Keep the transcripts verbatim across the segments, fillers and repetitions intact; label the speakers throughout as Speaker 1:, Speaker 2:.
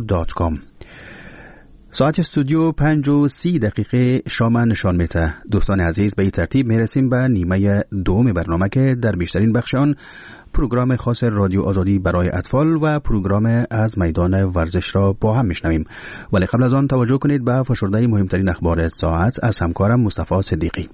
Speaker 1: دات کام. ساعت استودیو پنج و سی دقیقه شام نشان میده. دوستان عزیز، به این ترتیب میرسیم به نیمه دوم برنامه که در بیشترین بخش آن پروگرام خاص رادیو آزادی برای اطفال و پروگرام از میدان ورزش را با هم میشنویم. ولی قبل از آن توجه کنید به فشرده مهمترین اخبار ساعت از همکارم مصطفی صدیقی.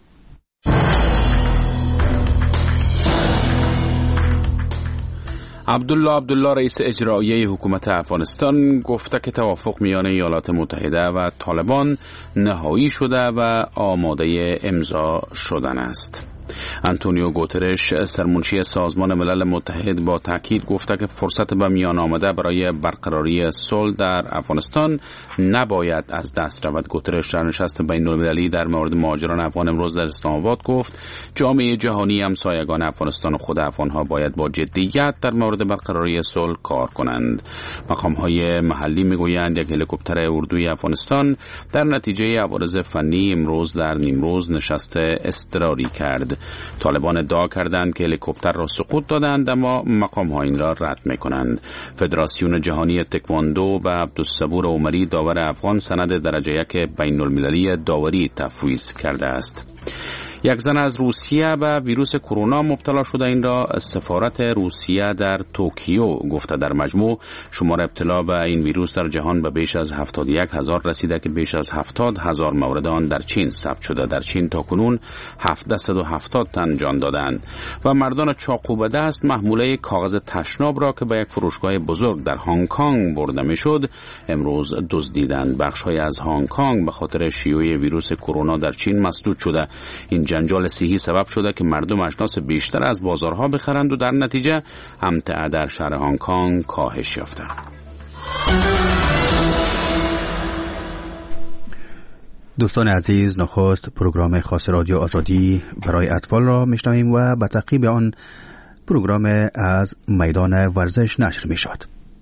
Speaker 2: عبدالله عبدالله رئیس اجرایی حکومت افغانستان گفته که توافق میان ایالات متحده و طالبان نهایی شده و آماده امضا شدن است. آنتونیو گوترش سرمنشی سازمان ملل متحد با تاکید گفته که فرصت به میان آمده برای برقراری صلح در افغانستان نباید از دست رود. گوترش در نشست بین المللی در مورد مهاجران افغان امروز در اسلام آباد گفت جامعه جهانی همسایگان افغانستان و خود افغانها باید با جدیت در مورد برقراری صلح کار کنند. مقام‌های محلی میگویند یک هلیکوپتر اردوی افغانستان در نتیجه عوارض فنی امروز در نیمروز نشست اضطراری کرد. طالبان ادعا کردند که هلیکوپتر را سقوط دادند، اما مقام‌ها این را رد می‌کنند. فدراسیون جهانی تکواندو و عبدالصبور عمری داور افغان سند درجه یک بین المللی داوری تفویض کرده است. یک زن از روسیه به ویروس کرونا مبتلا شده. این را سفارت روسیه در توکیو گفته. در مجموع شمار ابتلا به این ویروس در جهان به بیش از هفتاد و یک هزار رسیده که بیش از هفتاد هزار مورد آن در چین ثبت شده. در چین تاکنون هفتصد و هفتاد تن جان دادند و مردان چاقو به دست محموله کاغذ تشناب را که به یک فروشگاه بزرگ در هنگ کنگ برده میشد امروز دزدیدند. بخش‌های از هنگ کنگ به خاطر شیوع ویروس کرونا در چین مسدود شده. این جنجال صحی سبب شده که مردم اجناس بیشتر از بازارها بخرند و در نتیجه امتعه در شهر هنگ کنگ کاهش یافته.
Speaker 1: دوستان عزیز، نخست پروگرام خاص رادیو آزادی برای اطفال را میشنویم و به تعقیب آن پروگرام از میدان ورزش نشر میشود.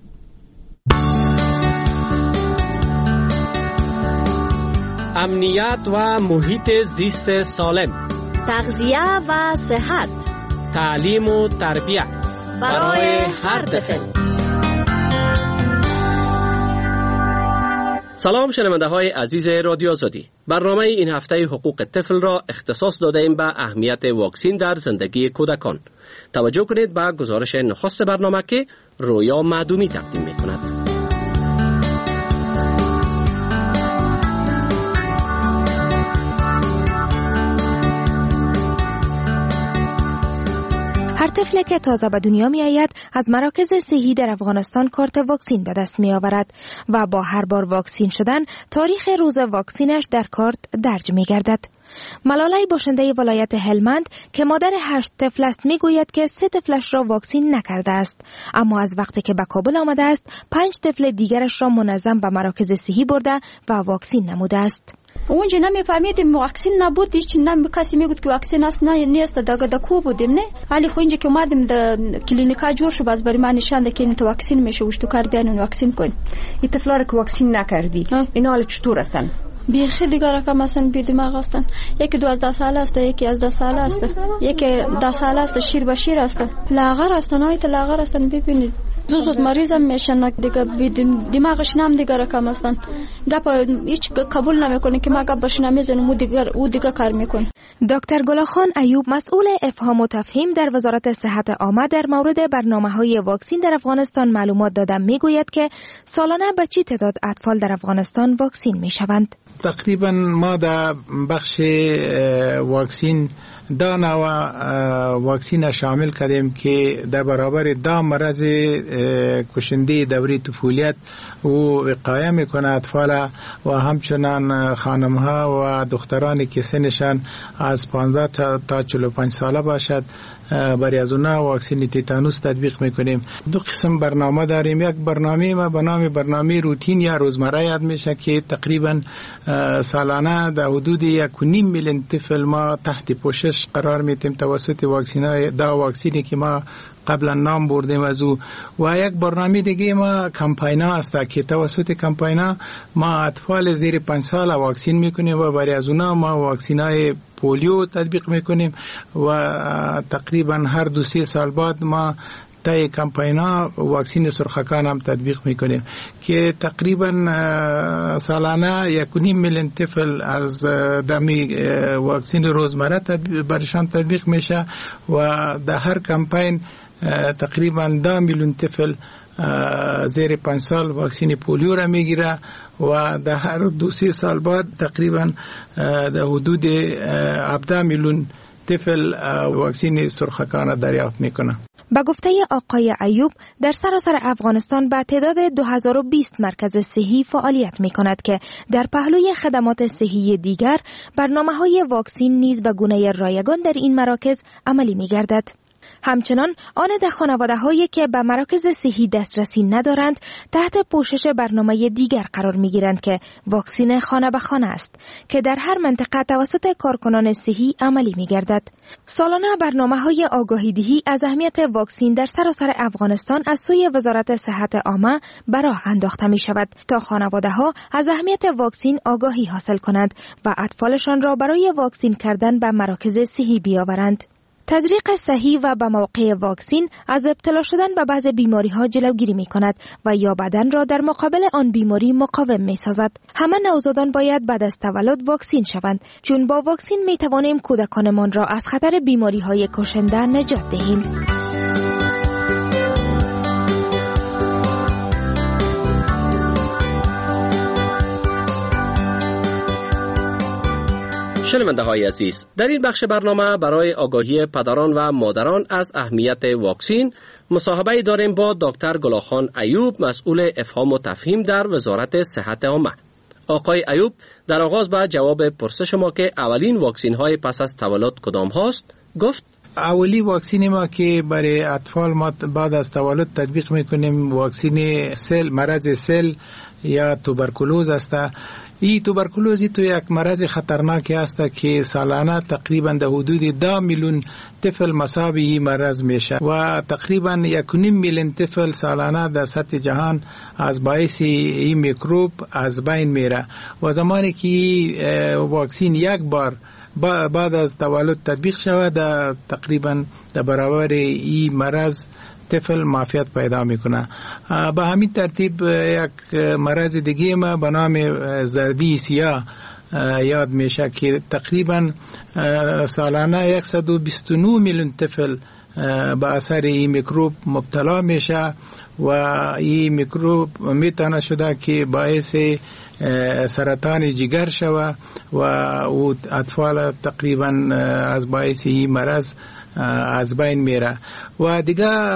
Speaker 3: امنیت و محیط زیست سالم،
Speaker 4: تغذیه و صحت،
Speaker 3: تعلیم و تربیت
Speaker 4: برای هر طفل.
Speaker 3: سلام شنونده های عزیز رادیو آزادی. برنامه این هفته حقوق طفل را اختصاص داده ایم به اهمیت واکسین در زندگی کودکان. توجه کنید به گزارش نخست برنامه که رویا معدومی تقدیم می کند.
Speaker 5: هر طفل که تازه به دنیا می آید از مراکز صحی در افغانستان کارت واکسین به دست می آورد و با هر بار واکسین شدن تاریخ روز واکسینش در کارت درج می گردد. ملالای باشنده ولایت هلمند که مادر هشت طفل است می گوید که سه طفلش را واکسین نکرده است، اما از وقتی که به کابل آمده است پنج طفل دیگرش را منظم به مراکز صحی برده و واکسین نموده است.
Speaker 6: اونجا نمیفهمیدیم واکسین نبود، هیچ نمی کسی میگفت که واکسین است نه نیست. دغه د کو بودیم نه ولی خو اینجا که اومدیم د کلینیکا جور شو باز بر من نشان ده که این واکسین میشه وشتو کار بیان واکسین کن.
Speaker 7: این طفلا که واکسین نکردی اینا حالا چطور هستن؟
Speaker 6: بیخی دیگر رقم هستن، بی دماغ هستن. یکی دوازده ساله است، یکی از ده ساله است، یکی ده ساله است، شیر به شیر است، لاغر هستن، های لاغر هستن. ببینید زود مریض هم میشن دیگه، بی دماغش نام دیگر رقم هستن. گپ هیچ قبول نمیکنه که ما گپ بشنم میزنم و دیگر او دیگه کار میکنه.
Speaker 5: دکتر گلاخان ایوب مسئول افهام و تفهیم در وزارت صحت عامه در مورد برنامه‌های واکسین در افغانستان معلومات داده میگوید که سالانه به چه تعداد اطفال در افغانستان واکسین میشوند.
Speaker 8: تقریبا ما در بخش واکسین دا نوع واکسین شامل کردیم که در برابر دا مرض کشنده دوره طفولیت و وقایه میکنه اطفال و همچنان خانمها و دخترانی که سنشان از پانزده تا چهل و پنج ساله باشد برای از اونها واکسین تیتانوس تطبیق میکنیم. دو قسم برنامه داریم. یک برنامه ما به نام برنامه روتین یا روزمره یاد میشه که تقریبا سالانه در حدود یک و نیم میلیون طفل ما تحت پوشش قرار میدیم توسط واکسینای دا واکسینی که ما قبلا نام بردیم از او. و یک برنامه دیگه ما کمپاینا است که توسط کمپاینا ما اطفال زیر پنج سال واکسین میکنیم و برای از اونها ما واکسینای پولیو تطبیق میکنیم و تقریبا هر دو سه سال بعد ما تای کمپینا واکسین سرخکان هم تطبیق میکنیم که تقریبا سالانه یک و نیم میلیون طفل از دمی واکسین روزمره برشان تطبیق میشه و در هر کمپین تقریبا ده میلیون طفل زیر پنج سال واکسین پولیو را میگیره و در هر دو سه سال بعد تقریبا در حدود هفده میلیون طفل واکسین سرخکان دریافت میکنه.
Speaker 5: با گفته آقای ایوب در سراسر افغانستان به تعداد دو هزار و بیست مرکز صحی فعالیت می کند که در پهلوی خدمات صحی دیگر برنامه های واکسین نیز به گونه رایگان در این مراکز عملی می گردد. همچنان آن در خانواده هایی که به مراکز صحی دسترسی ندارند تحت پوشش برنامه دیگر قرار می گیرند که واکسین خانه به خانه است که در هر منطقه توسط کارکنان صحی عملی می گردد. سالانه برنامه های آگاهی دهی از اهمیت واکسین در سراسر افغانستان از سوی وزارت صحت عامه به راه انداخته می شود تا خانواده ها از اهمیت واکسین آگاهی حاصل کنند و اطفالشان را برای واکسین کردن به مراکز صحی بیاورند. تزریق صحیح و به موقع واکسین از ابتلا شدن به بعض بیماری ها جلوگیری می کند و یا بدن را در مقابل آن بیماری مقاوم می سازد. همه نوزادان باید بعد از تولد واکسین شوند چون با واکسین می توانیم کودکانمان را از خطر بیماری های کشنده نجات دهیم.
Speaker 3: شنونده های عزیز، در این بخش برنامه برای آگاهی پدران و مادران از اهمیت واکسین مصاحبه داریم با دکتر گلاخان ایوب، مسئول افهام و تفهیم در وزارت صحت عامه. آقای ایوب در آغاز به جواب پرسش ما که اولین واکسین های پس از تولد کدام هاست گفت
Speaker 8: اولی واکسین ما که برای اطفال ما بعد از تولد تطبیق میکنیم واکسین سل، مرض سل یا توبرکولوز است. این توبرکولوزی تو یک مرض خطرناکی است که سالانه تقریبا در حدود ده میلیون طفل مصاب این مرض میشه و تقریبا یک و نیم میلیون طفل سالانه در سطح جهان از باعث این میکروب از بین میره و زمانی که واکسین یک بار بعد از تولد تطبیق شود تقریبا در برابر این مرض طفل معافیت پیدا میکنه. به همین ترتیب یک مرض دیگه ما به نام زردی سیاه یاد میشه که تقریبا سالانه صد و بیست و نه میلیون طفل به اثر این میکروب مبتلا میشه و این میکروب میتونه شده که باعث سرطان جگر شود و اطفال تقریبا از باعث این مرض از بین میره. و دیگه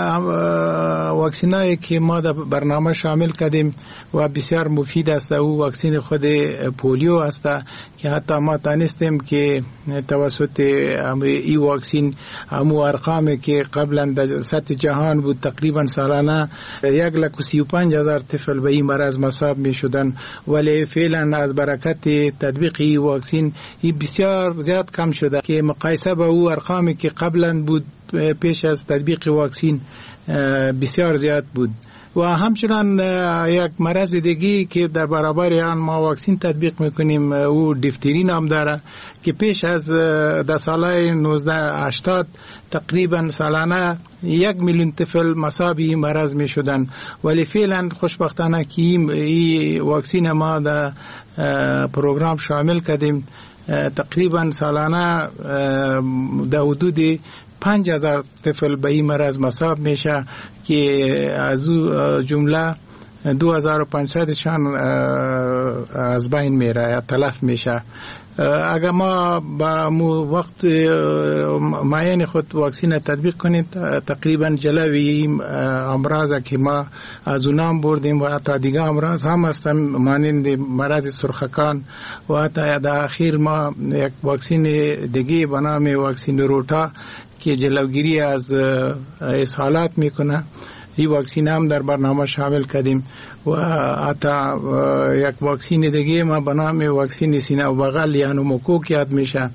Speaker 8: واکسینایی که ما در برنامه شامل کردیم و بسیار مفید است او واکسین خود پولیو است که حتی ما تانستیم که توسط این واکسین همو ارقامی که قبلا در سطح جهان بود تقریبا سالانه یک لک و سی و پنج هزار طفل به این مرض مصاب می شدن ولی فعلا از برکت تطبیق این واکسین این بسیار زیاد کم شده که مقایسه با او ارقامی که قبلا بود پیش از تطبیق واکسین بسیار زیاد بود. و همچنان یک مرض دیگه که در برابر آن ما واکسین تطبیق میکنیم او دیفتری نام داره که پیش از در سال نوزده هشتاد تقریبا سالانه یک میلیون طفل مصاب این مرض می شدن ولی فعلا خوشبختانه که این واکسین ما در پروگرام شامل کردیم تقریبا سالانه در حدود پنج هزار طفل به این مرض مصاب میشه که از جمله دو هزار و پانصد شان از بین میره یا تلف میشه. اگر ما با وقت معین خود واکسین تطبیق کنیم تقریبا جلوی امراض که ما از اونام بردیم و حتی دیگه امراض هم هستن مانند مرض سرخکان و حتی در اخیر ما یک واکسین دیگه به نام واکسین روتا که جلوگیری از اسهالات میکنه این واکسین هم در برنامه شامل کردیم و حتی یک واکسین دیگه ما به نام واکسین سینه و بغل یا نوموکوک یاد میشه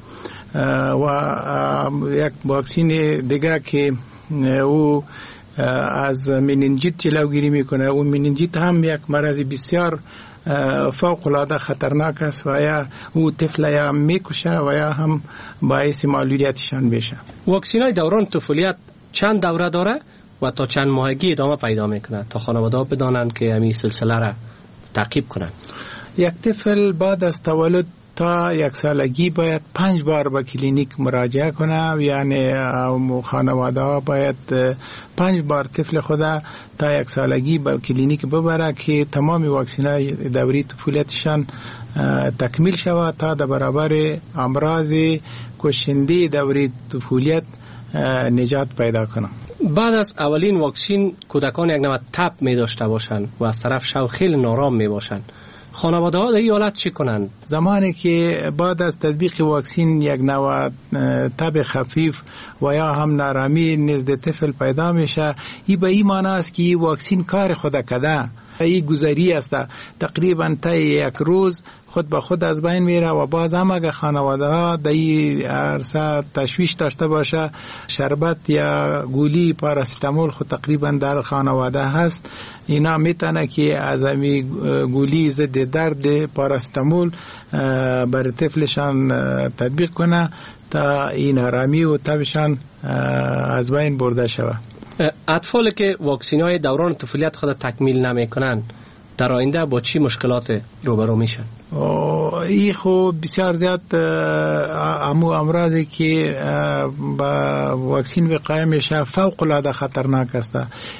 Speaker 8: و یک واکسین دیگه که او از مننجیت جلوگیری میکنه. اون مننجیت هم یک مرض بسیار فوق العاده خطرناک است و یا او طفل یا میکشه و یا هم باعث معلولیتشان میشه.
Speaker 3: واکسینای دوران طفولیت چند دوره داره و تا چند ماهگی ادامه پیدا میکنه تا خانواده بدانند که همین سلسله را تعقیب کنند؟
Speaker 8: یک طفل بعد از تولد تا یک سالگی باید پنج بار به کلینیک مراجعه کنه، یعنی خانواده ها باید پنج بار طفل خدا تا یک سالگی به کلینیک ببره که تمام واکسین های دوری طفولیتشان تکمیل شود تا در برابر امراض کشنده دوری طفولیت نجات پیدا کنه.
Speaker 3: بعد از اولین واکسین کودکان یک نوع تب می داشته باشند و از طرف شو خیلی نارام می باشند. خانواده ها در این حالت چی کنند؟
Speaker 8: زمانی که بعد از تطبیق واکسین یک نوع تب خفیف و یا هم نارامی نزد طفل پیدا میشه، این به این معنی است که این واکسین کار خود کرده. این گذری است، تقریبا تا یک روز خود به خود از بین میره و باز هم اگه خانواده ها در این عرصه تشویش داشته باشه، شربت یا گولی پاراستامول خود تقریبا در خانواده هست، اینا میتونه که از امی گولی ضد درد پاراستامول بر طفلشان تطبیق کنه تا این آرامی و تبشان از بین برده شود.
Speaker 3: اطفالی که واکسین های دوران طفولیت خود تکمیل نمی کنند در آینده با چی مشکلات روبرو میشن؟
Speaker 8: این خو بسیار زیاد امو امراضی که با واکسین وقایع میشه فوق العاده خطرناک است.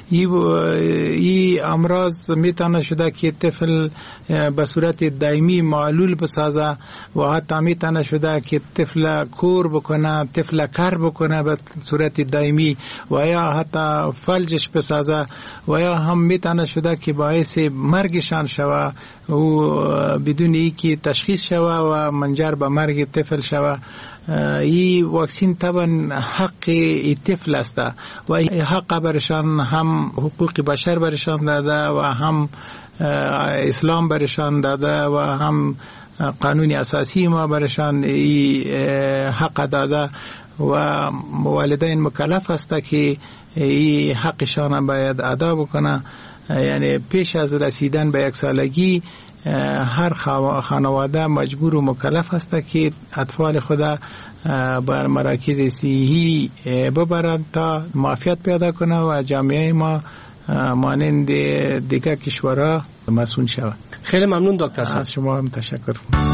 Speaker 8: این امراض میتونه شده که طفل به صورت دائمی معلول بسازه و حتی میتونه شده که طفل کور بکنه، طفل کر بکنه به صورت دائمی و یا حتی فلجش بسازه و یا هم میتونه شده که باعث مرگشان شوه و بدون ای که تشخیص شوه و منجر به مرگ طفل شوه. این واکسین طبعا حق ای طفل است و این حق برشان هم حقوق بشر برشان داده و هم اسلام برشان داده و هم قانون اساسی ما برشان این حق داده و والدین مکلف است که این حقشان باید ادا بکنه. یعنی پیش از رسیدن به یک سالگی هر خانواده مجبور و مکلف است که اطفال خدا بر مراکز صحی ببرند تا معافیت پیدا کنه و جامعه ما مانند دیگر کشورها مسئول شود.
Speaker 3: خیلی ممنون دکتر صاحب.
Speaker 8: از شما هم تشکر.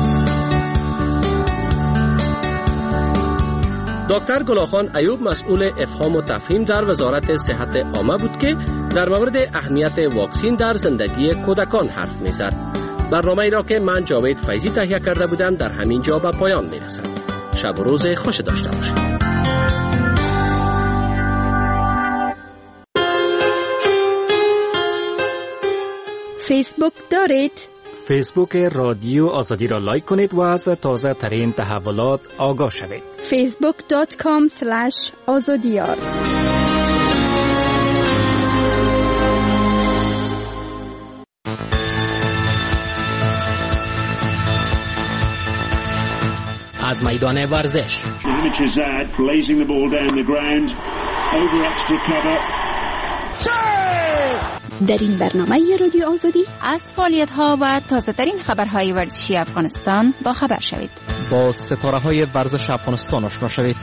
Speaker 3: دکتر گلاخان ایوب مسئول افهام و تفهیم در وزارت صحت عامه بود که در مورد اهمیت واکسین در زندگی کودکان حرف می‌زد. برنامه ای را که من جاوید فیضی تهیه کرده بودم در همین جا به پایان می‌رسد. شب و روز خوش داشته باشید.
Speaker 4: فیسبوک دارید؟
Speaker 9: فیسبوک رادیو آزادی را لایک کنید و از تازه ترین تحولات آگاه شوید.
Speaker 4: فیسبوک دات کام اسلش آزادیار.
Speaker 9: از میدان ورزش.
Speaker 10: در این برنامه رادیو آزادی
Speaker 11: از فعالیت‌ها و تازه‌ترین خبرهای ورزشی افغانستان با خبر شوید.
Speaker 12: با ستاره‌های ورزش افغانستان آشنا شوید.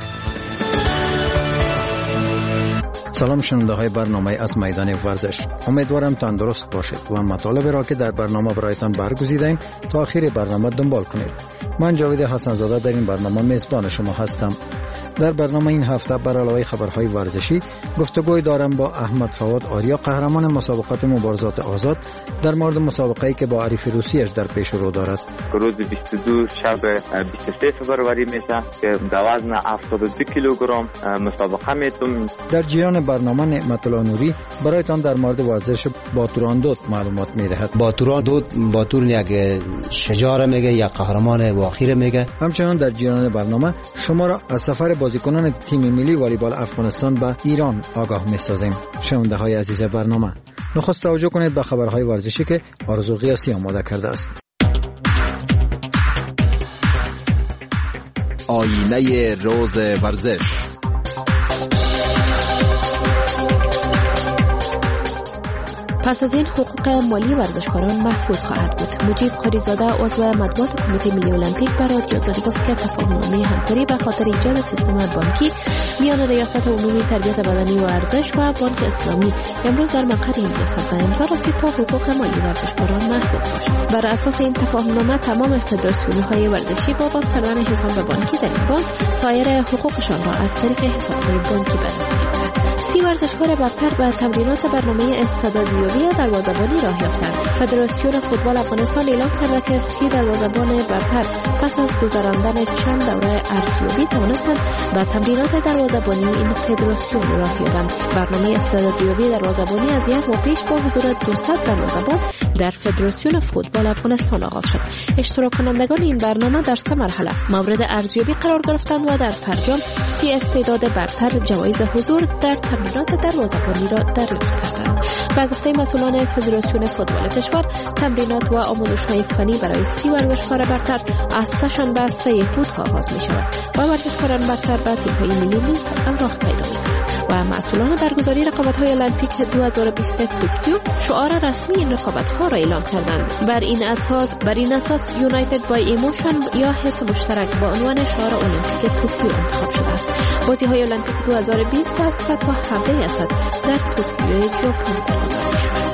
Speaker 13: سلام شنونده های برنامه از میدان ورزش. امیدوارم تندرست باشید و مطالب را که در برنامه برایتان برگزیدیم تا آخر برنامه دنبال کنید. من جاوید حسن زاده در این برنامه میزبان شما هستم. در برنامه این هفته بر علاوه خبرهای ورزشی گفتگوی دارم با احمد فواد آریا، قهرمان مسابقات مبارزات آزاد، در مورد مسابقه‌ای که با عریف روسیش در پیش رو دارد.
Speaker 14: روز بیست و دو شب بیست و سه فروری میشه که در وزن هفتاد و دو کیلوگرم مسابقه میتونم.
Speaker 13: در جریان برنامه نعمت الله نوری برایتان در مورد ورزش باتوراندود معلومات میدهد.
Speaker 15: باتوراندود باتور یک شجاع میگه یا قهرمان واقعی میگه.
Speaker 13: همچنان در جریان برنامه شما را از سفر بازیکنان تیم ملی والیبال افغانستان به ایران آگاه می‌سازیم. شنونده های عزیز برنامه، نخست توجه کنید به خبرهای ورزشی که آرزو قیاسی آماده کرده است.
Speaker 12: آینه روز ورزش.
Speaker 16: پس از این حقوق مالی ورزشکاران محفوظ خواهد بود. مجیب قاریزاده عضو مطبوعات کمیته ملی المپیک به رادیو آزادی گفت که تفاهم‌نامه همکاری به خاطر ایجاد سیستم بانکی میان ریاست عمومی تربیت بدنی و ورزش و بانک اسلامی امروز در مقر این ریاست به امضا رسید تا حقوق مالی ورزشکاران محفوظ باشد. بر اساس این تفاهم‌نامه تمام فدراسیون‌های ورزشی با باز کردن حساب بانکی در این بانک سایر حقوقشان را از طریق حساب‌های بانکی به دست می‌آورند. سی ورزشکار برتر به تمرینات برنامه استعدادیابی دروازه‌بانی راه یافتند. فدراسیون فوتبال افغانستان اعلام کرده که سی دروازه‌بان برتر پس از گذراندن چند دوره ارزیابی توانستند به تمرینات دروازه‌بانی این فدراسیون راه یابند. برنامه استعدادیابی دروازه‌بانی از یک ماه پیش با حضور دویست دروازه‌بان در فدراسیون فوتبال افغانستان آغاز شد. اشتراک کنندگان این برنامه در سه مرحله مورد ارزیابی قرار گرفتند و در فرجام سی استعداد برتر جوایز حضور در تمرینات دروازه‌بانی را دریافت کردند. با گفته مسئولان فدراسیون فوتبال کشور، تمرینات و آموزش‌های فنی برای سی ورزشکار برتر از سه‌شنبه سه اود آغاز می‌شود و ورزشکاران برتر به تیم‌های ملی نیز راه پیدا می‌کنند. و مسئولان برگزاری رقابت‌های المپیک دو هزار و بیست توکیو شعار رسمی این رقابت‌ها را اعلام کردند. بر این اساس بر این اساس یونایتد بای ایموشن یا حس مشترک با عنوان شعار المپیک توکیو انتخاب شده است. بازی‌های المپیک دو هزار و بیست از صد تا هفده اسد در توکیو ژاپن برگزار می‌شود.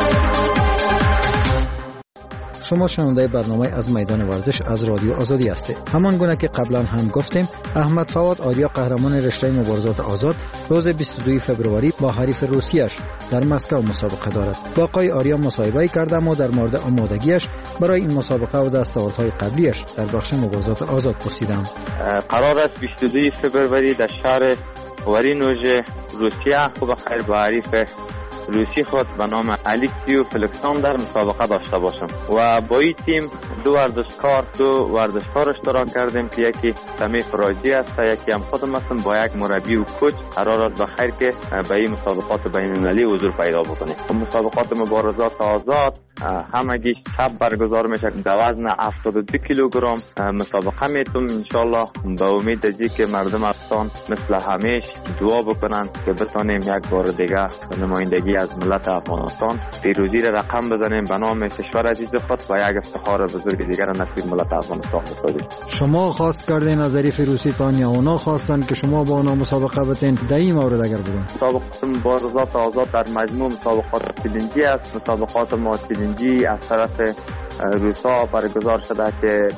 Speaker 13: شما شنونده برنامه از میدان ورزش از رادیو آزادی هستید. همان گونه که قبلا هم گفتیم، احمد فواد آریا قهرمان رشته مبارزات آزاد روز بیست و دوم فوریه با حریف روسیش در مسکو مسابقه دارد. با آقای آریا مصاحبه کردم و در مورد آمادگیش برای این مسابقه و دستاوردهای قبلیش در بخش مبارزات آزاد پرسیدم.
Speaker 14: قرار است بیست و دوم فوریه در شهر ورینوژ روسیه خوب خیر با حریف روسی خود به نام الکسیو فلکساندر مسابقه داشته باشم و با این تیم دو ورزشکار دو ورزشکار اشتراک کردیم که یکی سمیف راجی است و یکی هم خودم هستم با یک مربی و کوچ. قرار است بخیر که به این مسابقات بین‌المللی حضور پیدا بکنیم. مسابقات مبارزات آزاد همگیش شب برگزار میشه در وزن هفتاد و دو کیلوگرم مسابقه میتونم انشالله به امید ازی که مردم افغانستان مثل همیشه دعا بکنن که بتونیم یک بار دیگه نمایندگی از ملت افغانستان پیروزی را رقم بزنیم به نام کشور عزیز خود و یک افتخار بزرگ دیگر نصیب ملت افغانستان بسازیم.
Speaker 13: شما خواست کردین از حریف روسی تان یا اونا خواستن که شما با اونا مسابقه بتین؟ در این مورد اگر بگن
Speaker 14: مسابقات مبارزات آزاد در مجموع مسابقات چلنجی است. مسابقات ما چلنجی از طرف روسا برگزار شده که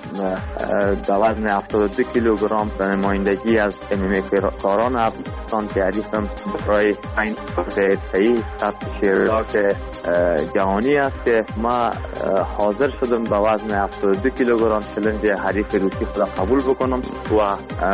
Speaker 14: در وزن هفتاد و دو کیلوگرم به نمایندگی از ام ام ای کاران افغانستان که حریفم برای این صحیح ثبت شیرلاک جهانی است که ما حاضر شدم به وزن هفتاد و دو کیلوگرم چلنج حریف روسی خود قبول بکنم و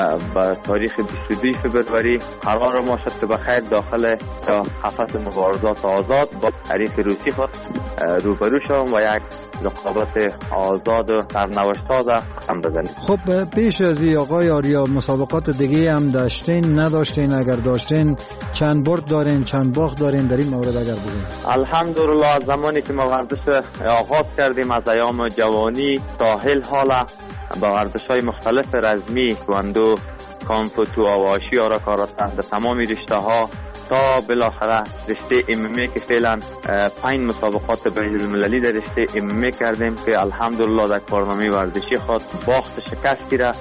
Speaker 14: به تاریخ بیست و دوم فوریه قرار ما شد که بخیر داخل قفس مبارزات آزاد با حریف روسی خود روبرو شوم و یک رقابت آزاد و سرنوشت‌ساز هم بزنیم.
Speaker 13: خب پیش از این آقای آریا مسابقات دیگه هم داشتین نداشتین؟ اگر داشتین چند برد دارین چند باخت دارین در این مورد اگر بگین؟
Speaker 14: الحمدلله زمانی که ما ورزش آغاز کردیم از ایام جوانی تا حال حالا با ورزش‌های مختلف رزمی کواندو کامپو تو آواشی آرا کاراته در تمام رشته‌ها تا بالاخره رشته ام ام ای که فعلا پنج مسابقات بین‌المللی در رشته ام ام ای کردیم که الحمدلله در کارنامه ورزشی خود باخت شکستی را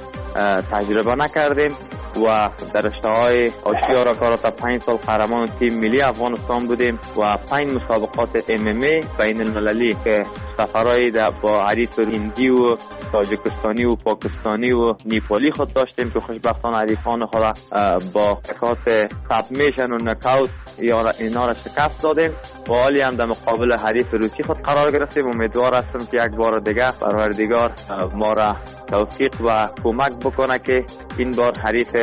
Speaker 14: تجربه نکردیم و در رشته‌های آشیارا کاراته پنج سال قهرمان تیم ملی افغانستان بودیم و پنج مسابقات ام ام ای بین‌المللی که سفرهای با حریف هندی و تاجیکستانی و پاکستانی و نیپالی خود داشتیم که خوشبختانه حریفان خود با حرکات سابمیشن و نکاوت اینا را شکست دادیم و حالی هم در مقابل حریف روسی خود قرار گرفتیم. امیدوار هستم که یک بار دیگه پروردگار ما را توفیق و کمک بکنه که این بار حریف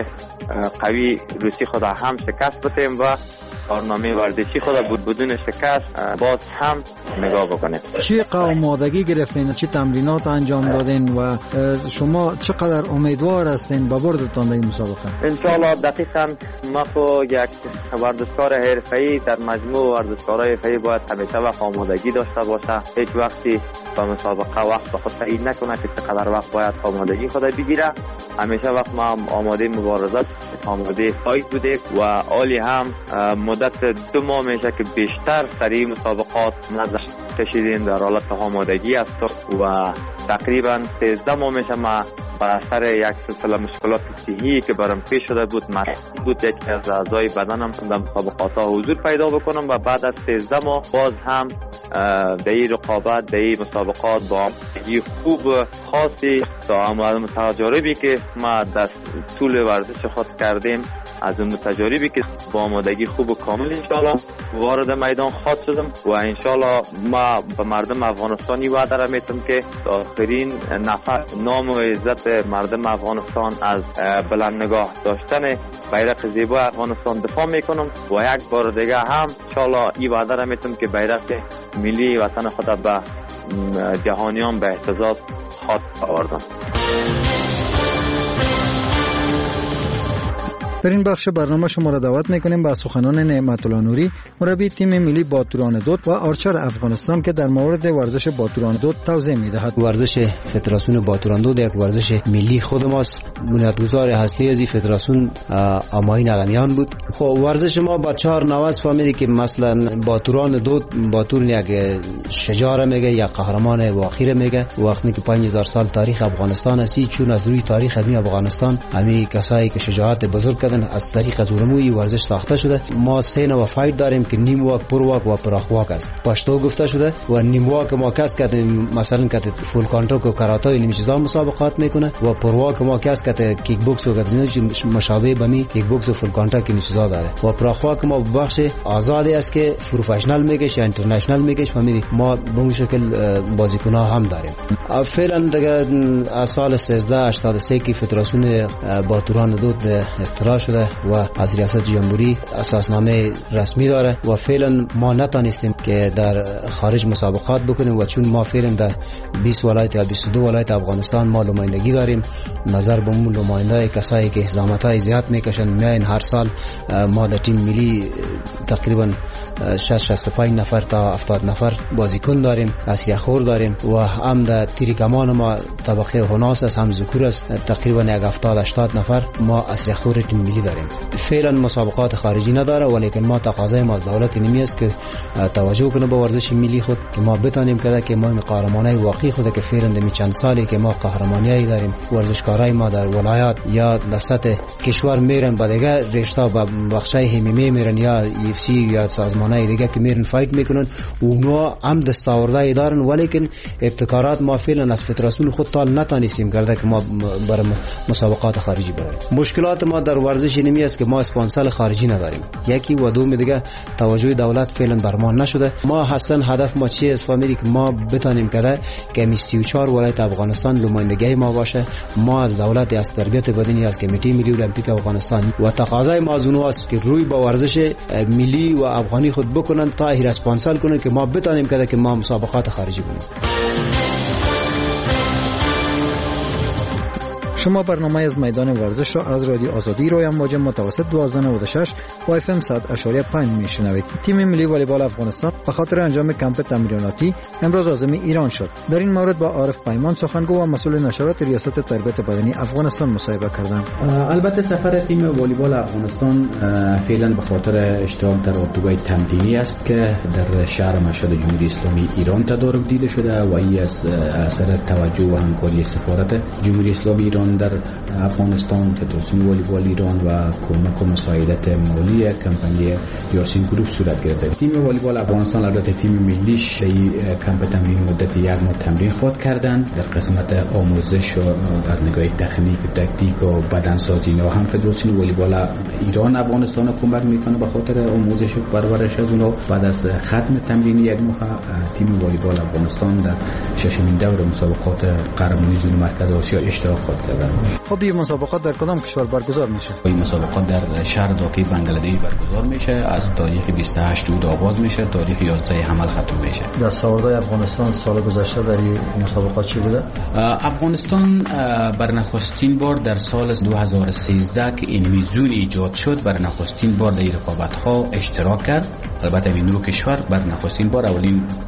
Speaker 14: قوی روسی خود هم شکست بدیم و کارنامه ورزشی خود بود بدون شکست باز هم نگاه بکنیم.
Speaker 13: چه آمادگی گرفتین؟ چه تمرینات انجام دادین و شما چقدر امیدوار هستین به بردتان در این مسابقه؟
Speaker 14: انشاءالله دقیقاً ما خو یک ورزشکار حرفه‌ای در مجموع ورزشکارای حرفه‌ای باید همیشه وقت آمادگی داشته باشه. هیچ وقتی به مسابقه وقت به خود تعیین نکنه که چقدر وقت باید آمادگی خود بگیره. همیشه وقت ما آماده مبارزات، آماده فایت بوده و عالی هم مدت دو ماه میشه که بیشتر سری مسابقات نظر کشیدیم، در حالت آمادگی است و تقریبا سیزده ماه میشه ما بر اثر یک سلسله مشکلات صحی که برام پیش شده بود مجبور بود یکی از اعضای بدنم در مسابقات ها حضور پیدا بکنم و بعد از سیزده ماه باز هم در این رقابت در این مسابقات با آمادگی خوب خاصی تا تجاربی که ما در طول ورزش خود کردیم، از اون تجاربی که با آمادگی خوب و کامل انشالله وارد میدان خواهد شدم و انشالله ما به مردم افغانستانی وعده را میتم که تا آخرین نفر نام و عزت مردم افغانستان از بلند نگاه داشتن بیرق زیبا افغانستان دفاع میکنم و یک بار دیگه هم انشالله این وعده را میتم که بیرق ملی وطن خود به جهانیان به اهتزاز خواهد آوردم.
Speaker 13: در این بخش برنامه شما را دعوت میکنیم به سخنان نعمت الله نوری، مربی تیم ملی باتوران دوت و آرچر افغانستان که در مورد ورزش باتوران دوت توضیح میدهد.
Speaker 15: ورزش فدراسیون باتوران دوت یک ورزش ملی خود ماست. بنیادگذار اصلی از این فدراسیون آماین علمیان بود. خب ورزش ما با چهار نواز فهمیدی که مثلا باتوران دوت باتور یک شجاع میگه یا قهرمان واقعی میگه. وقتی که پنج هزار سال تاریخ افغانستان است، چون از روی تاریخ می افغانستان همین کسایی که شجاعت بزرگ از طریق از اورموی ورزش ساخته شده. ما سه نوع فایت داریم که نیم واک، پر واک و پراخ واک است. پشتو گفته شده و نیم واک ما کس کردیم مثلا که فول کانتاکت و کاراته و این چیزا مسابقات میکنه و پر واک ما کس که کیک بوکس و مشابه به می کیک بوکس و فول کانتاکت این چیزا داره و پراخ واک ما بخش آزادی است که پروفشنال میگه یا اینترنشنال میگه. فهمیدی ما به اون شکل بازیکن‌ها هم داریم. فعلا دیگه از سال سیزده هشتاد و سه که فدراسیون باتوران دوت اختراع شده و از ریاست جمهوری اساسنامه رسمی داره و فعلا ما نتونستیم که در خارج مسابقات بکنیم و چون ما فعلا در بیست ولایت یا بیست و دو ولایت افغانستان ما نمایندگی داریم. نظر به اون نماینده کسایی که زحمت‌های زیاد میکشن میاین هر سال. ما در تیم ملی تقریبا شصت شصت و پنج نفر تا هفتاد نفر بازیکن داریم، اسیه خور داریم و هم در تیر کمان ما طبقه هناس است، هم ذکور است، تقریبا یک هفتاد هشتاد نفر ما اسیه خور تیم ملی داریم. فعلا مسابقات خارجی نداره ولیکن ما تقاضای ما از دولت اینمی است که توجه کنه به ورزش ملی خود که ما بتونیم که که ما قهرمانای واقعی خود که فعلا در چند سالی که ما قهرمانیایی داریم، ورزشکارای ما در ولایات یا در سطح کشور میرن با دیگه رشته با بخشای همیمی میرن یا اف سی یا سازمانای دیگه که میرن فایت میکنن و اونا هم دستاوردهای دارن ولیکن ابتکارات ما فعلا از فدراسیون خود تا نتونستیم کرده که ما برای مسابقات خارجی بریم. مشکلات ما در ورزش اینمی است که ما اسپانسر خارجی نداریم. یکی و دوم دیگه توجه دولت فعلا بر ما نشده. ما اصلا هدف ما چی است فهمیدی که ما بتونیم که که سی و چهار ولایت افغانستان نمایندگی ما باشه. ما از دولت از تربیت بدنی از کمیته ملی المپیک افغانستان و تقاضای ما از اون است که روی با ورزش ملی و افغانی خود بکنن تا هر اسپانسر کنن که ما بتونیم که که ما مسابقات خارجی کنیم.
Speaker 13: شما برنامه از میدان ورزش را از رادیو آزادی روی امواج متوسط دوازده نود و شش و اف ام صد اشاری پنج میشنوید. تیم ملی والیبال افغانستان به خاطر انجام کمپ تمریناتی امروز عازم ایران شد. در این مورد با عارف پیمان سخنگو و مسئول نشرات ریاست تربیت بدنی افغانستان مصاحبه کردند.
Speaker 17: البته سفر تیم والیبال افغانستان فعلا به خاطر اشتراک در اردوگاه تمرینی است که در شهر مشهد جمهوری اسلامی ایران تدارک دیده شده و این از اثر توجه و همکاری سفارت جمهوری اسلامی ایران در افغانستان، فدراسیون والیبال ایران و کمک و مساعدت مالی کمپانی یاسین گروپ صورت گرفته. تیم والیبال افغانستان البته تیم ملیش این کمپ تمرین مدت یک ماه تمرین خود کردند. در قسمت آموزش و از نگاه تکنیک و تکتیک و بدنسازی و هم فدراسیون والیبال ایران افغانستان کمک میکنه به خاطر آموزش و پرورش از اونها. بعد از ختم تمرین یک ماه تیم والیبال افغانستان در ششمین دور مسابقات قهرمانی زون مرکز آسیا اشتراک خواهد کرد.
Speaker 13: خب این مسابقات در کدام کشور برگزار میشه؟
Speaker 17: این مسابقات در شهر داکی بنگلادش برگزار میشه. از تاریخ بیست و هشت جود آغاز میشه، تاریخ یازده حمل ختم میشه.
Speaker 13: دستاوردهای افغانستان سال گذشته در این مسابقات چی بوده؟
Speaker 17: افغانستان بر نخستین بار در سال دو هزار و سیزده که این زون ایجاد شد بر نخستین بار در رقابت ها اشتراک کرد. البته این نوع کشور بر نخستین بار اولین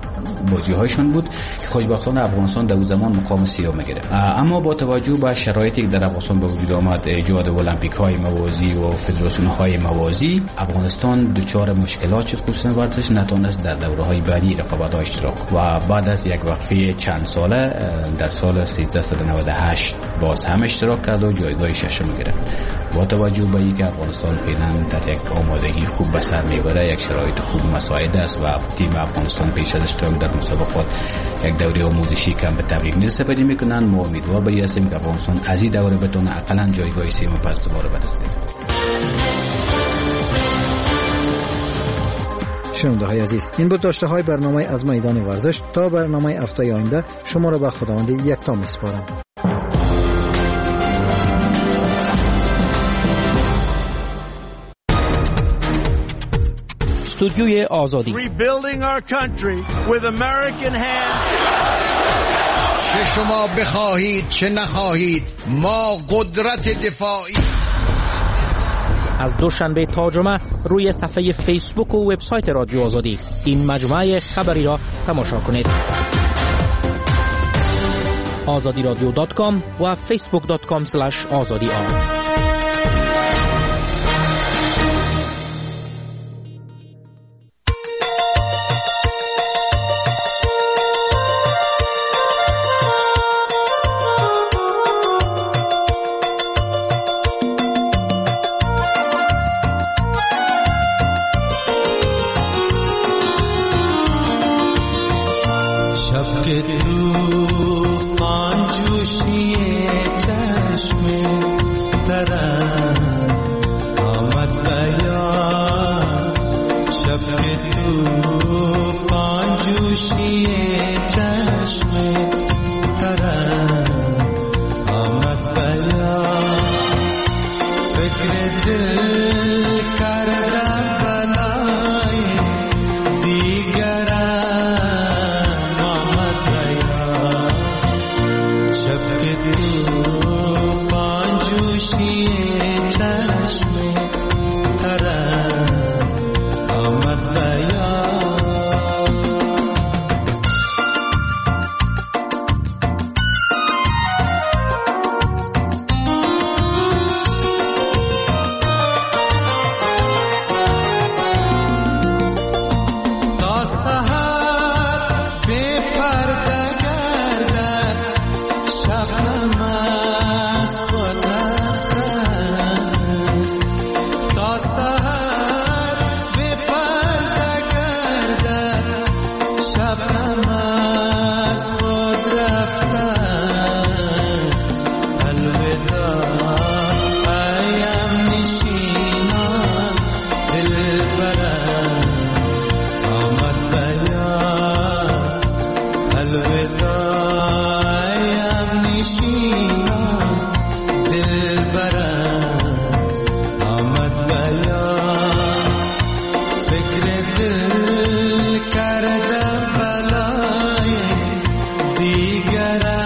Speaker 17: بازی‌هایشان بود که خوشبختانه افغانستان در اون زمان مقام سیوم گرفت. اما با توجه به شرایطی که در افغانستان به وجود آمد، ایجاد المپیک‌های موازی و فدراسیون‌های موازی، افغانستان دچار مشکلات شد، خصوصا ورزش نتونست در دوره‌های بعدی رقابت‌ها اشتراک و بعد از یک وقفه چند ساله در سال سیزده نود و هشت باز هم اشتراک کرد و جایگاه ششم گرفت. با توجه به اینکه افغانستان فعلا در یک آمادگی خوب به سر میبره، یک شرایط خوب مساعد است و تیم افغانستان پیش از اشتراک در مسابقات یک دوره آموزشی کم به تبلیغ استفاده میکنن، ما امیدوار به این هستیم که افغانستان از این دوره بتونه حداقل جایگاه سوم پس دوباره به دست بیاره.
Speaker 13: شنونده‌های عزیز، این بود داشته های برنامه از میدان ورزش. تا برنامه هفته آینده شما را به خداوند یکتا میسپارم.
Speaker 18: استودیوی آزادی.
Speaker 19: Rebuilding our country with American hands.
Speaker 20: چه شما بخواهید چه نخواهید، ما قدرت دفاعی.
Speaker 18: از دوشنبه تا جمعه روی صفحه فیسبوک و وبسایت رادیو آزادی این مجموعه خبری را تماشا کنید. آزادی رادیو دات کام و فیسبوک دات کام اسلش آزادی آر.
Speaker 21: Get